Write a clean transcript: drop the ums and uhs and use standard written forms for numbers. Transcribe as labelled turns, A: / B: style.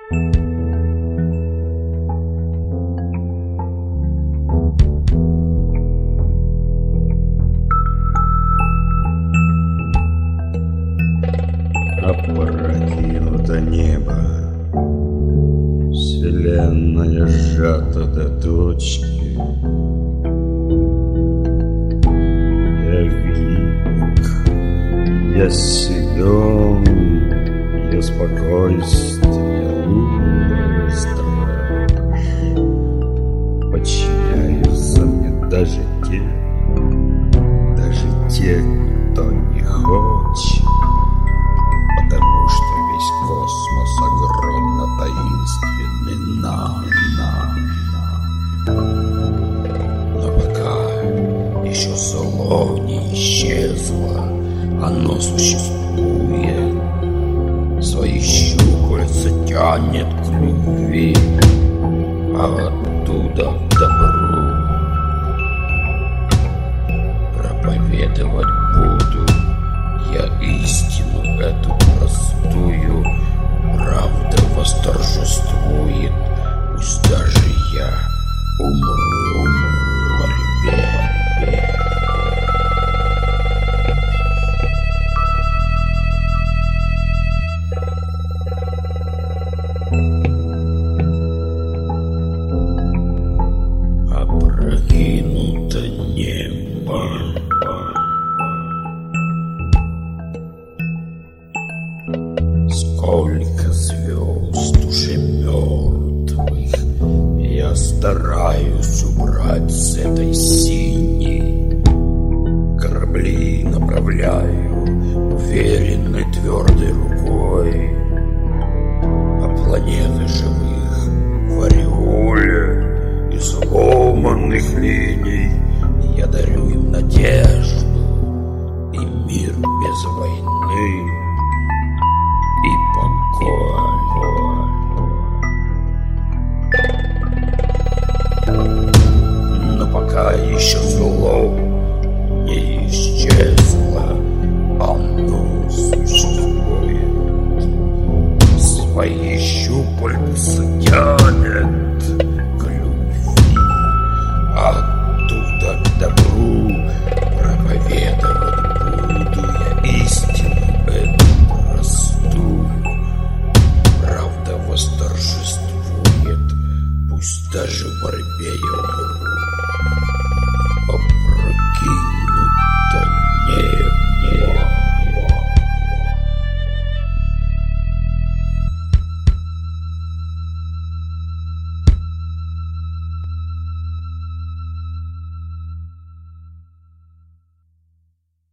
A: Опрокинуто небо, вселенная сжата до точки. Я велик, я силен, я спокойствие, лунный страж. Подчиняются мне даже те, кто не хочет. Потому что весь космос огромно таинственный нам. Но пока еще зло не исчезло, оно существует, свои щупальца тянет к любви, а оттуда к добру. Проповедовать буду я истину эту простую, правда восторжествует, пусть даже я умру в борьбе. Опрокинуто небо. Сколько звезд уже мертвых я стараюсь убрать с этой синей. Корабли направляю уверенной твердой рукой, а планеты живых в ореоле изломанных линий я дарю им надежду и мир без войны и покой. Но пока еще зло не исчезло, оно существует. Свои щупальца тянет к любви, оттуда к добру. Проповедовать буду я истину эту простую, правда восторжествует, пусть даже в борьбе я умру.